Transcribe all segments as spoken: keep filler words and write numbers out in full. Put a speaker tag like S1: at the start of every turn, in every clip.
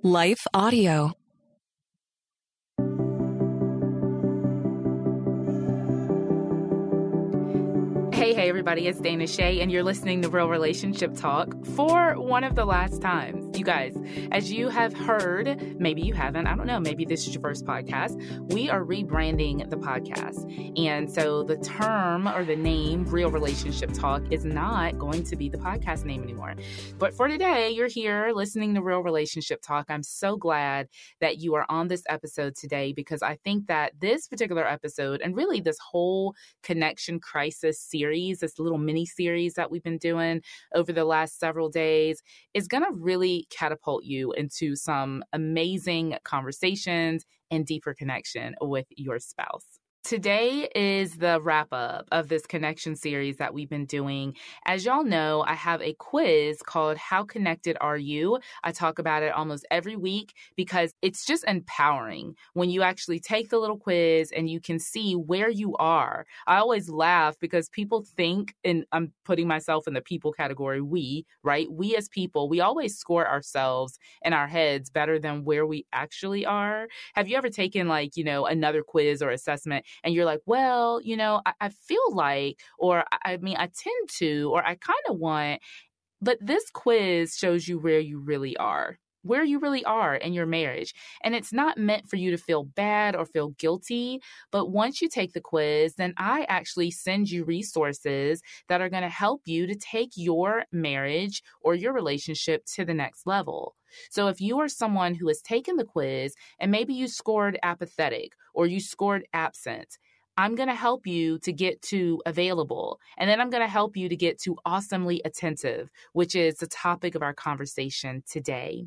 S1: Life Audio.
S2: Hey, hey, everybody, it's Dana Shea, and you're listening to Real Relationship Talk for one of the last times. You guys, as you have heard, maybe you haven't, I don't know, maybe this is your first podcast, we are rebranding the podcast. And so the term or the name Real Relationship Talk is not going to be the podcast name anymore. But for today, you're here listening to Real Relationship Talk. I'm so glad that you are on this episode today, because I think that this particular episode, and really this whole connection crisis series, this little mini series that we've been doing over the last several days, is going to really catapult you into some amazing conversations and deeper connection with your spouse. Today is the wrap up of this connection series that we've been doing. As y'all know, I have a quiz called How Connected Are You? I talk about it almost every week because it's just empowering when you actually take the little quiz and you can see where you are. I always laugh because people think, and I'm putting myself in the people category, we, right? We as people, we always score ourselves in our heads better than where we actually are. Have you ever taken like, you know, another quiz or assessment and you're like, well, you know, I, I feel like, or I, I mean, I tend to, or I kind of want, but this quiz shows you where you really are, where you really are in your marriage. And it's not meant for you to feel bad or feel guilty. But once you take the quiz, then I actually send you resources that are going to help you to take your marriage or your relationship to the next level. So if you are someone who has taken the quiz and maybe you scored apathetic or you scored absent, I'm going to help you to get to available. And then I'm going to help you to get to awesomely attentive, which is the topic of our conversation today.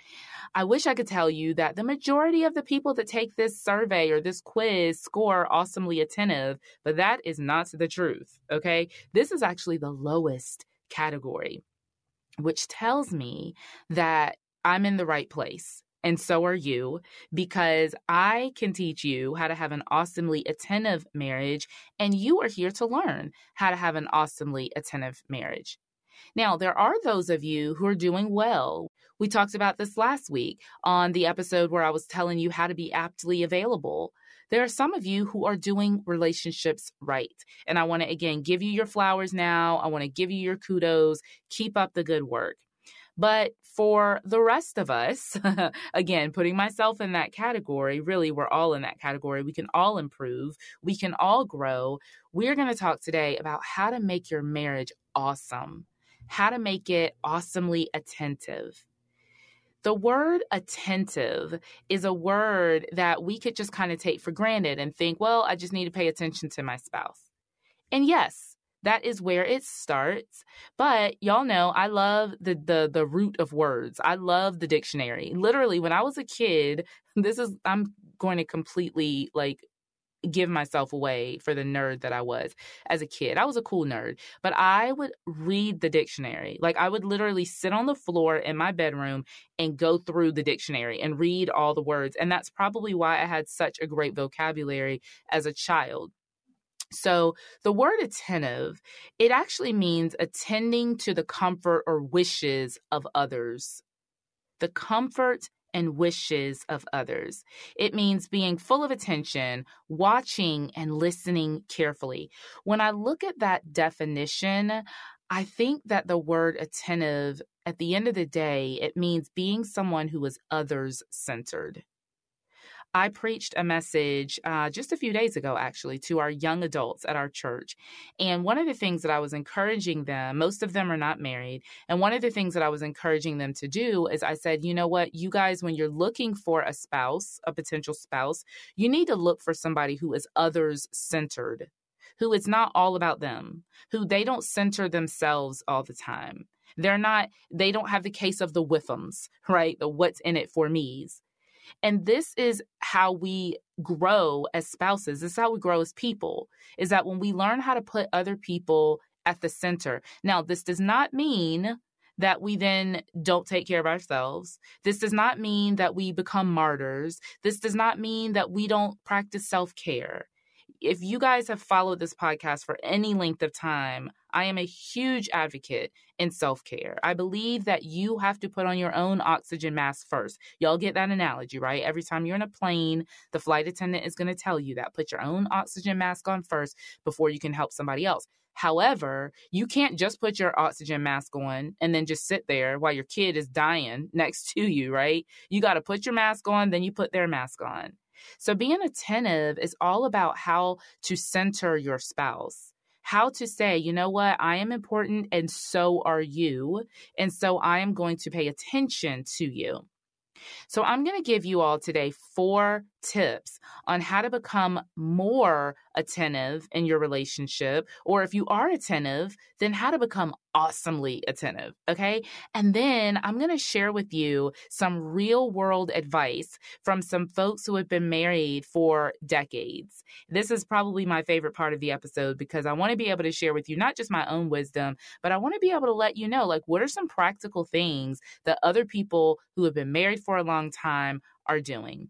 S2: I wish I could tell you that the majority of the people that take this survey or this quiz score awesomely attentive, but that is not the truth, okay? This is actually the lowest category, which tells me that I'm in the right place. And so are you, because I can teach you how to have an awesomely attentive marriage, and you are here to learn how to have an awesomely attentive marriage. Now, there are those of you who are doing well. We talked about this last week on the episode where I was telling you how to be aptly available. There are some of you who are doing relationships right. And I want to, again, give you your flowers now. I want to give you your kudos. Keep up the good work. But for the rest of us, again, putting myself in that category, really, we're all in that category. We can all improve. We can all grow. We're going to talk today about how to make your marriage awesome, how to make it awesomely attentive. The word attentive is a word that we could just kind of take for granted and think, well, I just need to pay attention to my spouse. And yes, that is where it starts. But y'all know I love the, the the root of words. I love the dictionary. Literally, when I was a kid, this is, I'm going to completely like give myself away for the nerd that I was as a kid. I was a cool nerd, but I would read the dictionary. Like I would literally sit on the floor in my bedroom and go through the dictionary and read all the words. And that's probably why I had such a great vocabulary as a child. So the word attentive, it actually means attending to the comfort or wishes of others. The comfort and wishes of others. It means being full of attention, watching and listening carefully. When I look at that definition, I think that the word attentive, at the end of the day, it means being someone who is others-centered. I preached a message uh, just a few days ago, actually, to our young adults at our church. And one of the things that I was encouraging them, most of them are not married. And one of the things that I was encouraging them to do is I said, you know what, you guys, when you're looking for a spouse, a potential spouse, you need to look for somebody who is others-centered, who is not all about them, who they don't center themselves all the time. They're not, they don't have the case of the Withams, right? The what's in it for me's. And this is how we grow as spouses. This is how we grow as people, is that when we learn how to put other people at the center. Now, this does not mean that we then don't take care of ourselves. This does not mean that we become martyrs. This does not mean that we don't practice self-care. if you guys have followed this podcast for any length of time, I am a huge advocate in self-care. I believe that you have to put on your own oxygen mask first. Y'all get that analogy, right? Every time you're in a plane, the flight attendant is going to tell you that. Put your own oxygen mask on first before you can help somebody else. However, you can't just put your oxygen mask on and then just sit there while your kid is dying next to you, right? You got to put your mask on, then you put their mask on. So being attentive is all about how to center your spouse, how to say, you know what, I am important and so are you. And so I am going to pay attention to you. So I'm going to give you all today four tips on how to become more attentive in your relationship, or if you are attentive, then how to become awesomely attentive, okay? And then I'm going to share with you some real world advice from some folks who have been married for decades. This is probably my favorite part of the episode because I want to be able to share with you not just my own wisdom, but I want to be able to let you know, like, what are some practical things that other people who have been married for a long time are doing.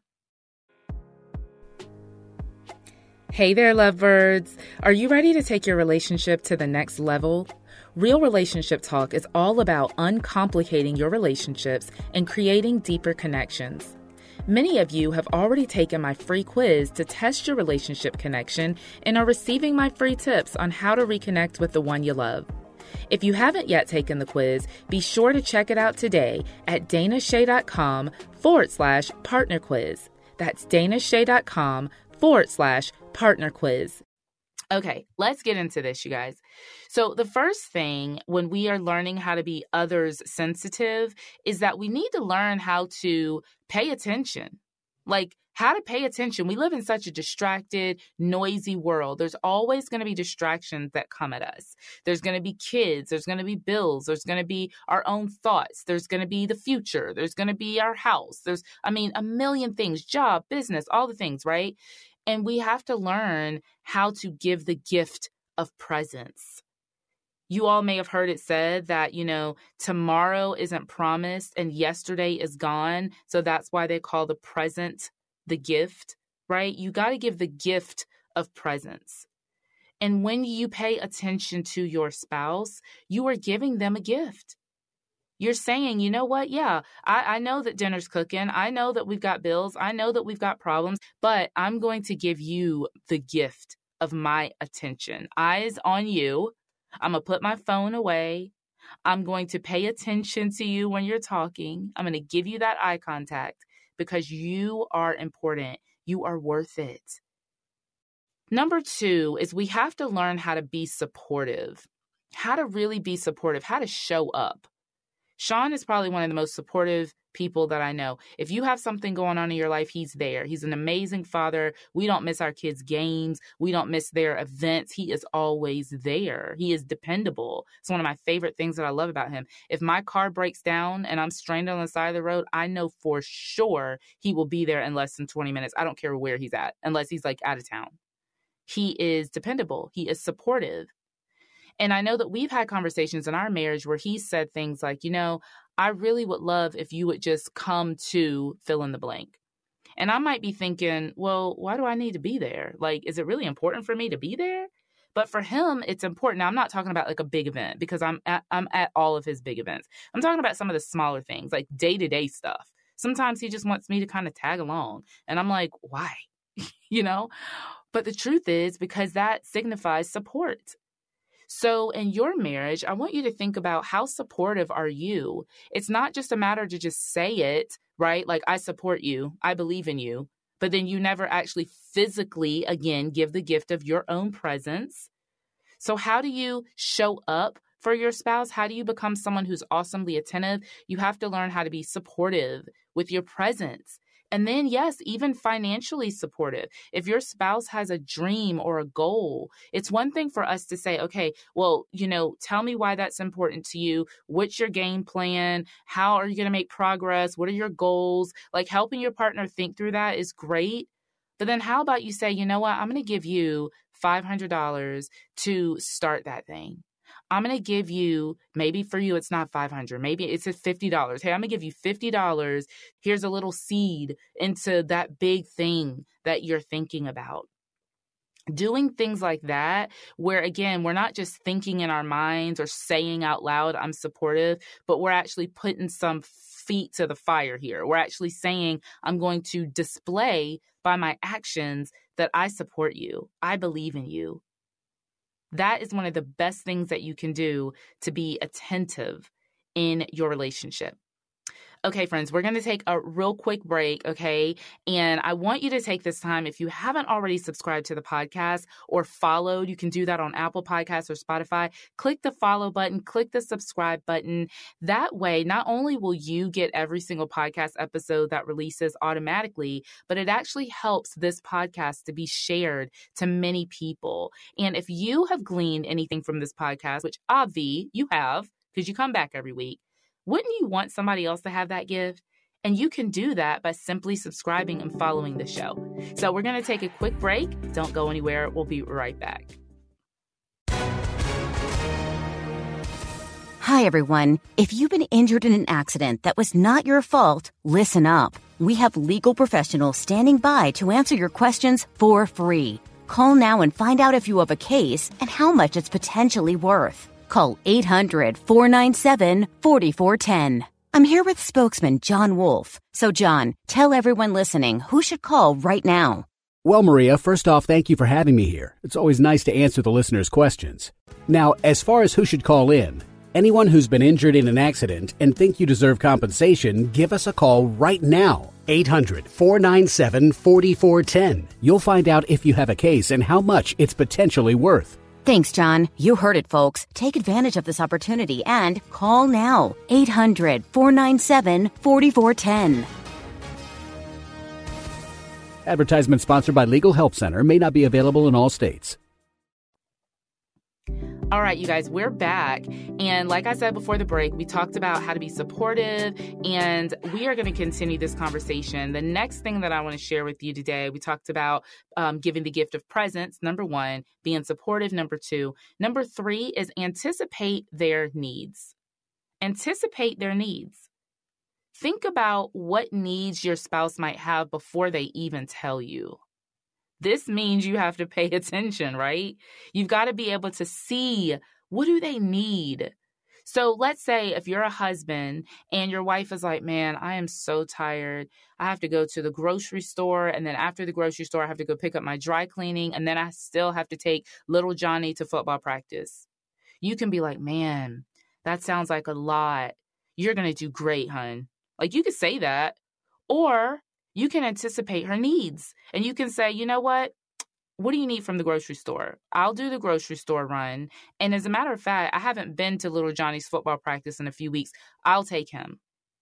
S2: Hey there, lovebirds. Are you ready to take your relationship to the next level? Real Relationship Talk is all about uncomplicating your relationships and creating deeper connections. Many of you have already taken my free quiz to test your relationship connection and are receiving my free tips on how to reconnect with the one you love. If you haven't yet taken the quiz, be sure to check it out today at danashay.com forward slash partner quiz. That's danashay.com forward slash partner quiz. Okay, let's get into this, you guys. So the first thing when we are learning how to be others sensitive is that we need to learn how to pay attention. Like, how to pay attention. We live in such a distracted, noisy world. There's always going to be distractions that come at us. There's going to be kids. There's going to be bills. There's going to be our own thoughts. There's going to be the future. There's going to be our house. There's, I mean, a million things, job, business, all the things, right? And we have to learn how to give the gift of presence. You all may have heard it said that, you know, tomorrow isn't promised and yesterday is gone. So that's why they call the present the gift, right? You got to give the gift of presence. And when you pay attention to your spouse, you are giving them a gift. You're saying, you know what? Yeah, I, I know that dinner's cooking. I know that we've got bills. I know that we've got problems, but I'm going to give you the gift of my attention. Eyes on you. I'm going to put my phone away. I'm going to pay attention to you when you're talking. I'm going to give you that eye contact because you are important. You are worth it. Number two is we have to learn how to be supportive, how to really be supportive, how to show up. Sean is probably one of the most supportive people that I know. If you have something going on in your life, he's there. He's an amazing father. We don't miss our kids' games. We don't miss their events. He is always there. He is dependable. It's one of my favorite things that I love about him. If my car breaks down and I'm stranded on the side of the road, I know for sure he will be there in less than twenty minutes. I don't care where he's at, unless he's like out of town. He is dependable. He is supportive. And I know that we've had conversations in our marriage where he said things like, you know, I really would love if you would just come to fill in the blank. And I might be thinking, well, why do I need to be there? Like, is it really important for me to be there? But for him, it's important. Now, I'm not talking about like a big event because I'm at, I'm at all of his big events. I'm talking about some of the smaller things, like day-to-day stuff. Sometimes he just wants me to kind of tag along. And I'm like, why? you know? But the truth is because that signifies support. So in your marriage, I want you to think about how supportive are you? It's not just a matter to just say it, right? Like, I support you. I believe in you. But then you never actually physically, again, give the gift of your own presence. So how do you show up for your spouse? How do you become someone who's awesomely attentive? You have to learn how to be supportive with your presence. And then, yes, even financially supportive. If your spouse has a dream or a goal, it's one thing for us to say, okay, well, you know, tell me why that's important to you. What's your game plan? How are you going to make progress? What are your goals? Like, helping your partner think through that is great. But then how about you say, you know what, I'm going to give you five hundred dollars to start that thing. I'm going to give you, maybe for you, it's not five hundred dollars. Maybe it's at fifty dollars. Hey, I'm going to give you fifty dollars. Here's a little seed into that big thing that you're thinking about. Doing things like that, where again, we're not just thinking in our minds or saying out loud, I'm supportive, but we're actually putting some feet to the fire here. We're actually saying, I'm going to display by my actions that I support you. I believe in you. That is one of the best things that you can do to be attentive in your relationship. Okay, friends, we're going to take a real quick break, okay? And I want you to take this time, if you haven't already subscribed to the podcast or followed, you can do that on Apple Podcasts or Spotify. Click the follow button, click the subscribe button. That way, not only will you get every single podcast episode that releases automatically, but it actually helps this podcast to be shared to many people. And if you have gleaned anything from this podcast, which obvi, you have, because you come back every week, wouldn't you want somebody else to have that gift? And you can do that by simply subscribing and following the show. So we're going to take a quick break. Don't go anywhere. We'll be right back.
S1: Hi, everyone. If you've been injured in an accident that was not your fault, listen up. We have legal professionals standing by to answer your questions for free. Call now and find out if you have a case and how much it's potentially worth. Call eight hundred, four nine seven, four four one zero. I'm here with spokesman John Wolf. So, John, tell everyone listening who should call right now.
S3: Well, Maria, first off, thank you for having me here. It's always nice to answer the listeners' questions. Now, as far as who should call in, anyone who's been injured in an accident and think you deserve compensation, give us a call right now. eight hundred, four nine seven, four four one zero. You'll find out if you have a case and how much it's potentially worth.
S1: Thanks, John. You heard it, folks. Take advantage of this opportunity and call now. eight hundred, four nine seven, four four one zero.
S3: Advertisement sponsored by Legal Help Center. May not be available in all states.
S2: All right, you guys, we're back. And like I said before the break, we talked about how to be supportive, and we are going to continue this conversation. The next thing that I want to share with you today, we talked about um, giving the gift of presence, number one, being supportive, number two. Number three is anticipate their needs. Anticipate their needs. Think about what needs your spouse might have before they even tell you. This means you have to pay attention, right? You've got to be able to see, what do they need? So let's say if you're a husband and your wife is like, man, I am so tired. I have to go to the grocery store. And then after the grocery store, I have to go pick up my dry cleaning. And then I still have to take little Johnny to football practice. You can be like, man, that sounds like a lot. You're going to do great, hun. Like, you could say that. Or you can anticipate her needs and you can say, you know what? What do you need from the grocery store? I'll do the grocery store run. And as a matter of fact, I haven't been to little Johnny's football practice in a few weeks. I'll take him.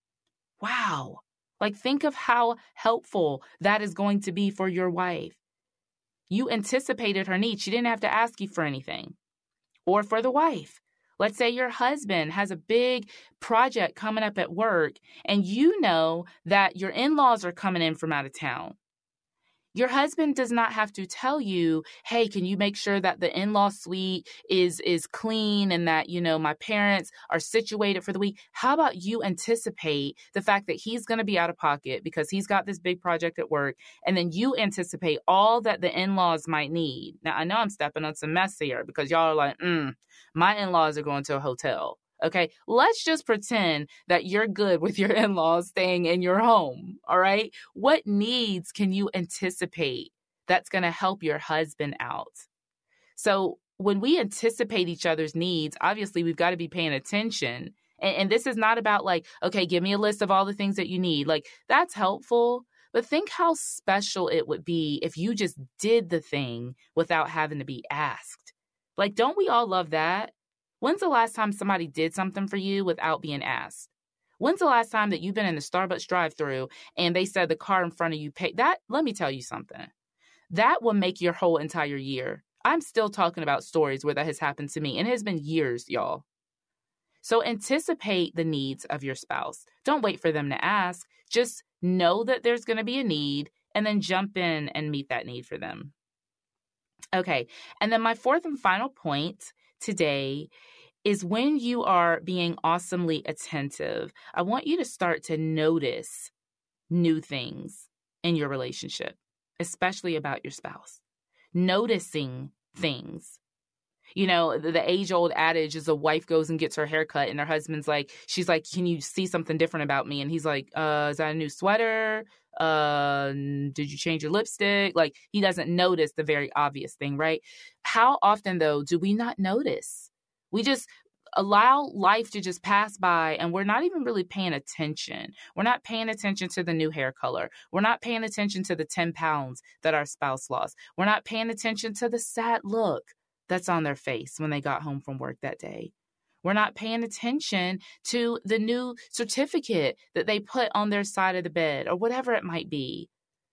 S2: Wow. Like, think of how helpful that is going to be for your wife. You anticipated her needs. She didn't have to ask you for anything. Or for the wife. Let's say your husband has a big project coming up at work and you know that your in-laws are coming in from out of town. Your husband does not have to tell you, hey, can you make sure that the in-law suite is, is clean and that, you know, my parents are situated for the week? How about you anticipate the fact that he's going to be out of pocket because he's got this big project at work, and then you anticipate all that the in-laws might need. Now, I know I'm stepping on some mess here because y'all are like, mm, my in-laws are going to a hotel. Okay, let's just pretend that you're good with your in-laws staying in your home, all right? What needs can you anticipate that's going to help your husband out? So when we anticipate each other's needs, obviously we've got to be paying attention. And, and this is not about like, okay, give me a list of all the things that you need. Like, that's helpful, but think how special it would be if you just did the thing without having to be asked. Like, don't we all love that? When's the last time somebody did something for you without being asked? When's the last time that you've been in the Starbucks drive-thru and they said the car in front of you paid? That, let me tell you something. That will make your whole entire year. I'm still talking about stories where that has happened to me, and it has been years, y'all. So anticipate the needs of your spouse. Don't wait for them to ask. Just know that there's going to be a need and then jump in and meet that need for them. Okay, and then my fourth and final point today is when you are being awesomely attentive, I want you to start to notice new things in your relationship, especially about your spouse. noticing things. You know, the, the age-old adage is a wife goes and gets her hair cut and her husband's like, she's like, can you see something different about me? And he's like, uh, is that a new sweater? Uh, did you change your lipstick? Like, he doesn't notice the very obvious thing, right? How often, though, do we not notice? We just allow life to just pass by and we're not even really paying attention. We're not paying attention to the new hair color. We're not paying attention to the ten pounds that our spouse lost. We're not paying attention to the sad look that's on their face when they got home from work that day. We're not paying attention to the new certificate that they put on their side of the bed or whatever it might be.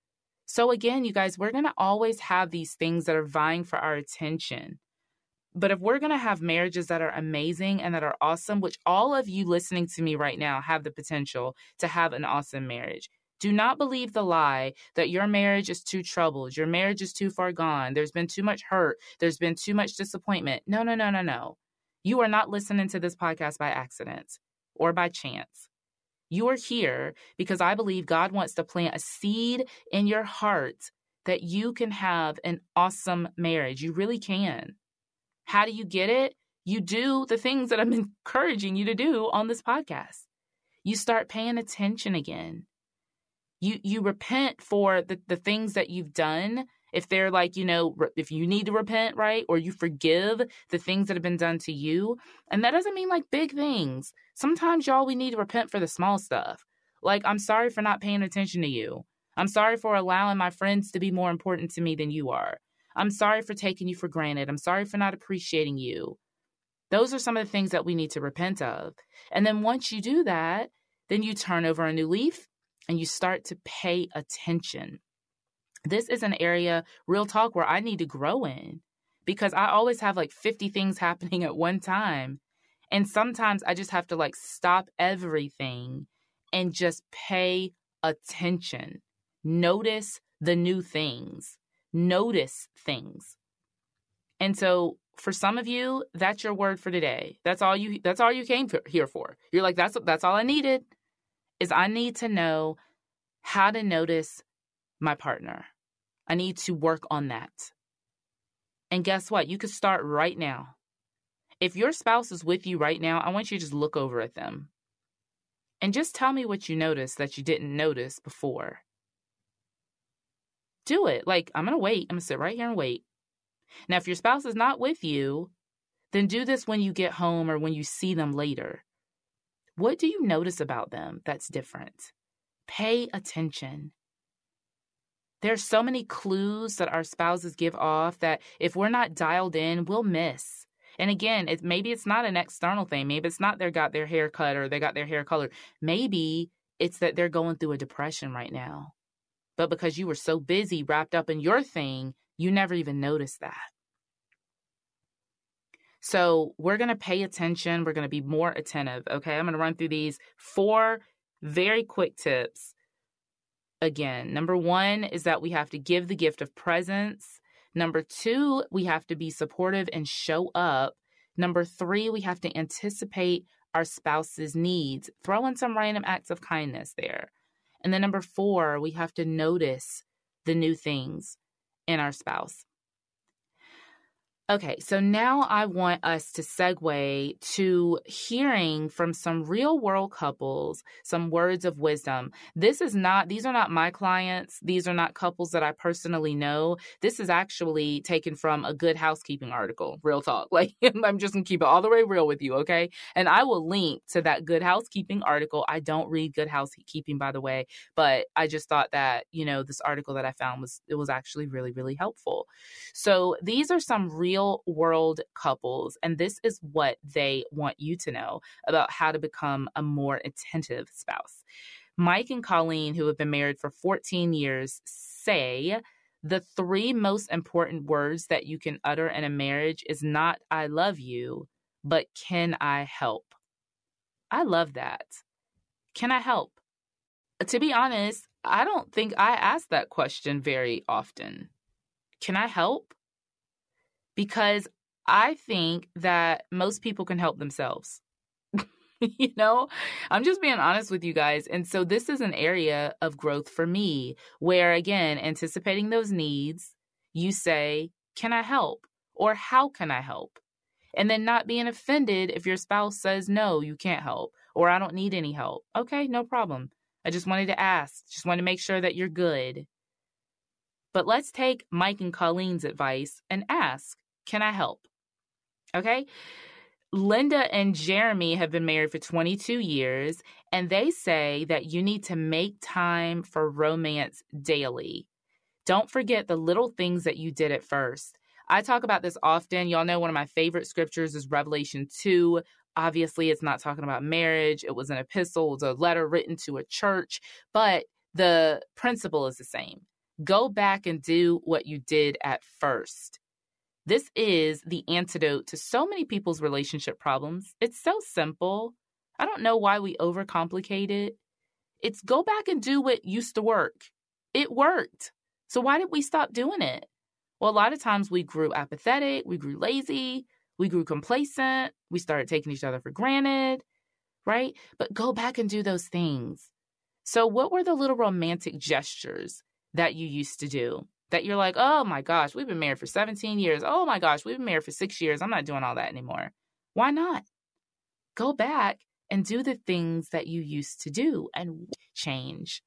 S2: So again, you guys, we're going to always have these things that are vying for our attention. But if we're going to have marriages that are amazing and that are awesome, which all of you listening to me right now have the potential to have an awesome marriage, do not believe the lie that your marriage is too troubled. Your marriage is too far gone. There's been too much hurt. There's been too much disappointment. No, no, no, no, no. You are not listening to this podcast by accident or by chance. You are here because I believe God wants to plant a seed in your heart that you can have an awesome marriage. You really can. How do you get it? You do the things that I'm encouraging you to do on this podcast. You start paying attention again. You you repent for the, the things that you've done. If they're like, you know, re- if you need to repent, right? Or you forgive the things that have been done to you. And that doesn't mean like big things. Sometimes, y'all, we need to repent for the small stuff. Like, I'm sorry for not paying attention to you. I'm sorry for allowing my friends to be more important to me than you are. I'm sorry for taking you for granted. I'm sorry for not appreciating you. Those are some of the things that we need to repent of. And then once you do that, then you turn over a new leaf. And you start to pay attention. This is an area, real talk, where I need to grow in because I always have like fifty things happening at one time. And sometimes I just have to like stop everything and just pay attention. Notice the new things. Notice things. And so for some of you, that's your word for today. That's all you, that's all you came for, here for. You're like, that's, that's all I needed. Is I need to know how to notice my partner. I need to work on that. And guess what? You could start right now. If your spouse is with you right now, I want you to just look over at them. And just tell me what you noticed that you didn't notice before. Do it. Like, I'm going to wait. I'm going to sit right here and wait. Now, if your spouse is not with you, then do this when you get home or when you see them later. What do you notice about them that's different? Pay attention. There's so many clues that our spouses give off that if we're not dialed in, we'll miss. And again, it, maybe it's not an external thing. Maybe it's not they got their hair cut or they got their hair colored. Maybe it's that they're going through a depression right now. But because you were so busy wrapped up in your thing, you never even noticed that. So we're going to pay attention. We're going to be more attentive. Okay, I'm going to run through these four very quick tips. Again, number one is that we have to give the gift of presence. Number two, we have to be supportive and show up. Number three, we have to anticipate our spouse's needs. Throw in some random acts of kindness there. And then number four, we have to notice the new things in our spouse. Okay, so now I want us to segue to hearing from some real world couples, some words of wisdom. This is not, these are not my clients. These are not couples that I personally know. This is actually taken from a Good Housekeeping article, real talk. Like, I'm just gonna keep it all the way real with you, okay? And I will link to that Good Housekeeping article. I don't read Good Housekeeping, by the way, but I just thought that, you know, this article that I found was, it was actually really, really helpful. So these are some real real world couples, and this is what they want you to know about how to become a more attentive spouse. Mike and Colleen, who have been married for fourteen years, say the three most important words that you can utter in a marriage is not "I love you," but "Can I help?" I love that. Can I help? To be honest, I don't think I ask that question very often. Can I help? Because I think that most people can help themselves. You know, I'm just being honest with you guys. And so this is an area of growth for me where, again, anticipating those needs, you say, can I help? Or how can I help? And then not being offended if your spouse says, no, you can't help, or I don't need any help. Okay, no problem. I just wanted to ask, just wanted to make sure that you're good. But let's take Mike and Colleen's advice and ask, can I help? Okay? Linda and Jeremy have been married for twenty-two years, and they say that you need to make time for romance daily. Don't forget the little things that you did at first. I talk about this often. Y'all know one of my favorite scriptures is Revelation two. Obviously, it's not talking about marriage. It was an epistle, it was a letter written to a church, but the principle is the same. Go back and do what you did at first. This is the antidote to so many people's relationship problems. It's so simple. I don't know why we overcomplicate it. It's go back and do what used to work. It worked. So why did we stop doing it? Well, a lot of times we grew apathetic, we grew lazy, we grew complacent, we started taking each other for granted, right? But go back and do those things. So what were the little romantic gestures that you used to do that you're like, oh my gosh, we've been married for seventeen years. Oh my gosh, we've been married for six years. I'm not doing all that anymore. Why not? Go back and do the things that you used to do and change.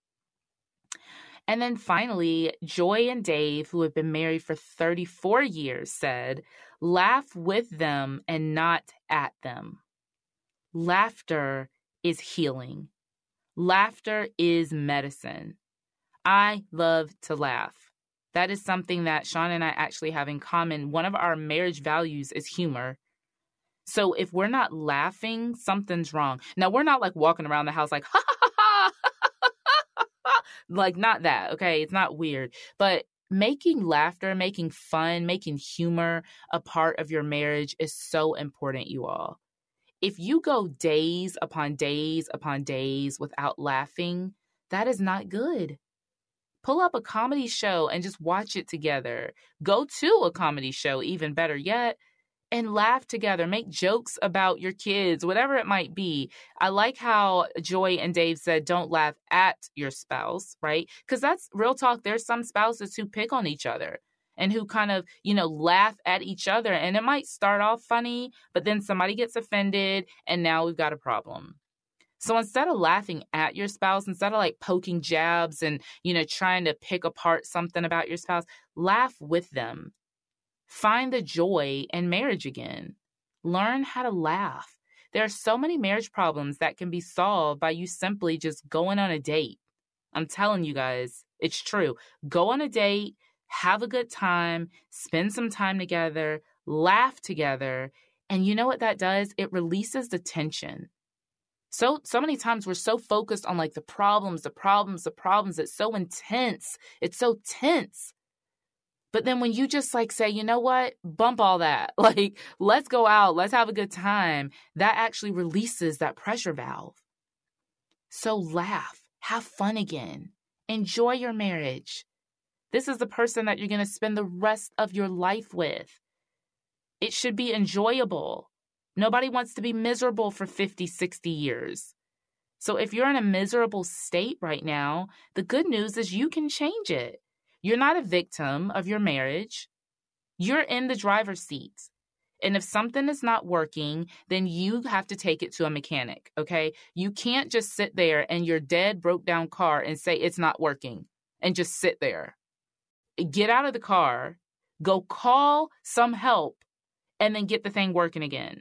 S2: And then finally, Joy and Dave, who have been married for thirty-four years, said, laugh with them and not at them. Laughter is healing. Laughter is medicine. I love to laugh. That is something that Sean and I actually have in common. One of our marriage values is humor. So if we're not laughing, something's wrong. Now, we're not like walking around the house like, ha ha ha ha, like not that, okay? It's not weird. But making laughter, making fun, making humor a part of your marriage is so important, you all. If you go days upon days upon days without laughing, that is not good. Pull up a comedy show and just watch it together. Go to a comedy show, even better yet, and laugh together. Make jokes about your kids, whatever it might be. I like how Joy and Dave said, don't laugh at your spouse, right? Because that's real talk. There's some spouses who pick on each other and who kind of, you know, laugh at each other. And it might start off funny, but then somebody gets offended and now we've got a problem. So instead of laughing at your spouse, instead of like poking jabs and, you know, trying to pick apart something about your spouse, laugh with them. Find the joy in marriage again. Learn how to laugh. There are so many marriage problems that can be solved by you simply just going on a date. I'm telling you guys, it's true. Go on a date, have a good time, spend some time together, laugh together. And you know what that does? It releases the tension. So, so many times we're so focused on like the problems, the problems, the problems. It's so intense. It's so tense. But then when you just like say, you know what, bump all that, like, let's go out, let's have a good time, that actually releases that pressure valve. So laugh, have fun again, enjoy your marriage. This is the person that you're going to spend the rest of your life with. It should be enjoyable. Nobody wants to be miserable for fifty, sixty years. So if you're in a miserable state right now, the good news is you can change it. You're not a victim of your marriage. You're in the driver's seat. And if something is not working, then you have to take it to a mechanic, okay? You can't just sit there in your dead, broke down car and say it's not working and just sit there. Get out of the car, go call some help, and then get the thing working again.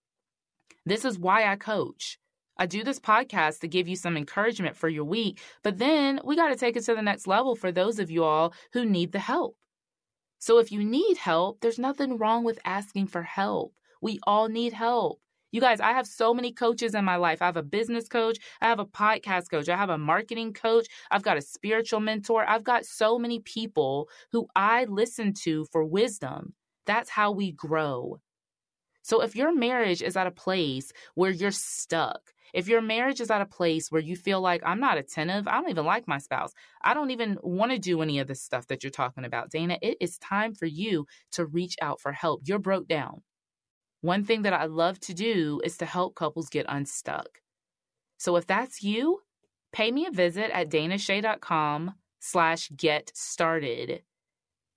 S2: This is why I coach. I do this podcast to give you some encouragement for your week, but then we got to take it to the next level for those of you all who need the help. So if you need help, there's nothing wrong with asking for help. We all need help. You guys, I have so many coaches in my life. I have a business coach. I have a podcast coach. I have a marketing coach. I've got a spiritual mentor. I've got so many people who I listen to for wisdom. That's how we grow. So if your marriage is at a place where you're stuck, if your marriage is at a place where you feel like I'm not attentive, I don't even like my spouse, I don't even want to do any of this stuff that you're talking about, Dana, it is time for you to reach out for help. You're broke down. One thing that I love to do is to help couples get unstuck. So if that's you, pay me a visit at danashay.com slash get started.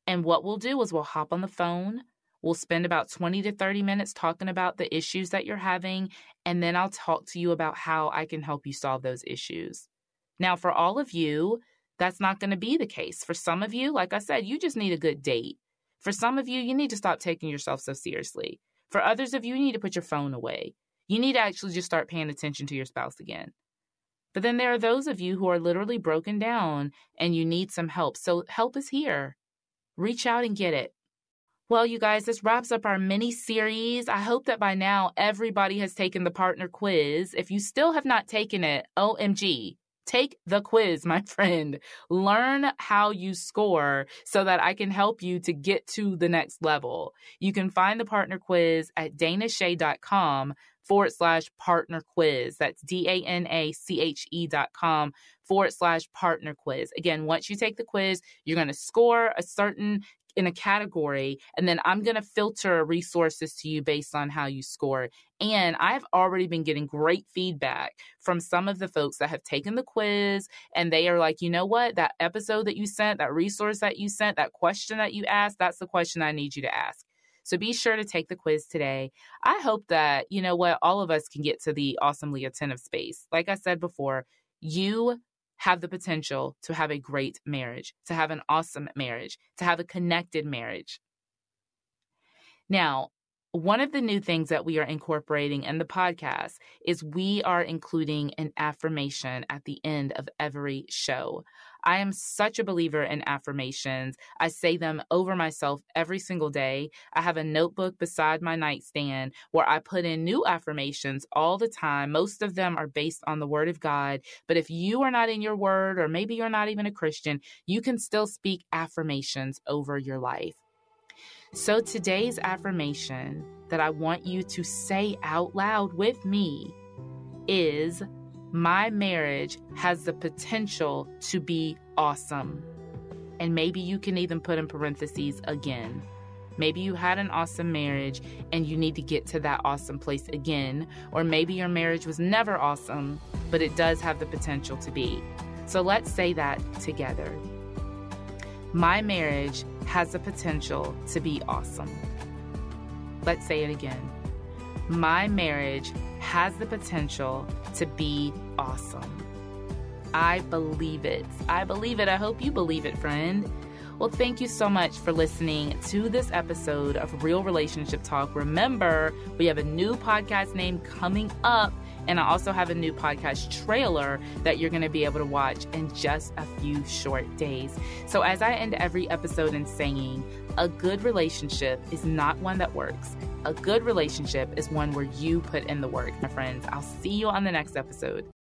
S2: And what we'll do is we'll hop on the phone. We'll spend about twenty to thirty minutes talking about the issues that you're having, and then I'll talk to you about how I can help you solve those issues. Now, for all of you, that's not going to be the case. For some of you, like I said, you just need a good date. For some of you, you need to stop taking yourself so seriously. For others of you, you need to put your phone away. You need to actually just start paying attention to your spouse again. But then there are those of you who are literally broken down and you need some help. So help is here. Reach out and get it. Well, you guys, this wraps up our mini series. I hope that by now everybody has taken the partner quiz. If you still have not taken it, O M G, take the quiz, my friend. Learn how you score so that I can help you to get to the next level. You can find the partner quiz at danashay.com forward slash partner quiz. That's D-A-N-A-C-H-E dot com forward slash partner quiz. Again, once you take the quiz, you're going to score a certain in a category, and then I'm going to filter resources to you based on how you score. And I've already been getting great feedback from some of the folks that have taken the quiz, and they are like, you know what, that episode that you sent, that resource that you sent, that question that you asked, that's the question I need you to ask. So be sure to take the quiz today. I hope that, you know what, all of us can get to the awesomely attentive space. Like I said before, you have the potential to have a great marriage, to have an awesome marriage, to have a connected marriage. Now, one of the new things that we are incorporating in the podcast is we are including an affirmation at the end of every show. I am such a believer in affirmations. I say them over myself every single day. I have a notebook beside my nightstand where I put in new affirmations all the time. Most of them are based on the Word of God. But if you are not in your Word, or maybe you're not even a Christian, you can still speak affirmations over your life. So today's affirmation that I want you to say out loud with me is, my marriage has the potential to be awesome. And maybe you can even put in parentheses again. Maybe you had an awesome marriage and you need to get to that awesome place again. Or maybe your marriage was never awesome, but it does have the potential to be. So let's say that together. My marriage has the potential to be awesome. Let's say it again. My marriage has the potential to be awesome. I believe it. I believe it. I hope you believe it, friend. Well, thank you so much for listening to this episode of Real Relationship Talk. Remember, we have a new podcast name coming up, and I also have a new podcast trailer that you're going to be able to watch in just a few short days. So as I end every episode in saying, a good relationship is not one that works. A good relationship is one where you put in the work, my friends. I'll see you on the next episode.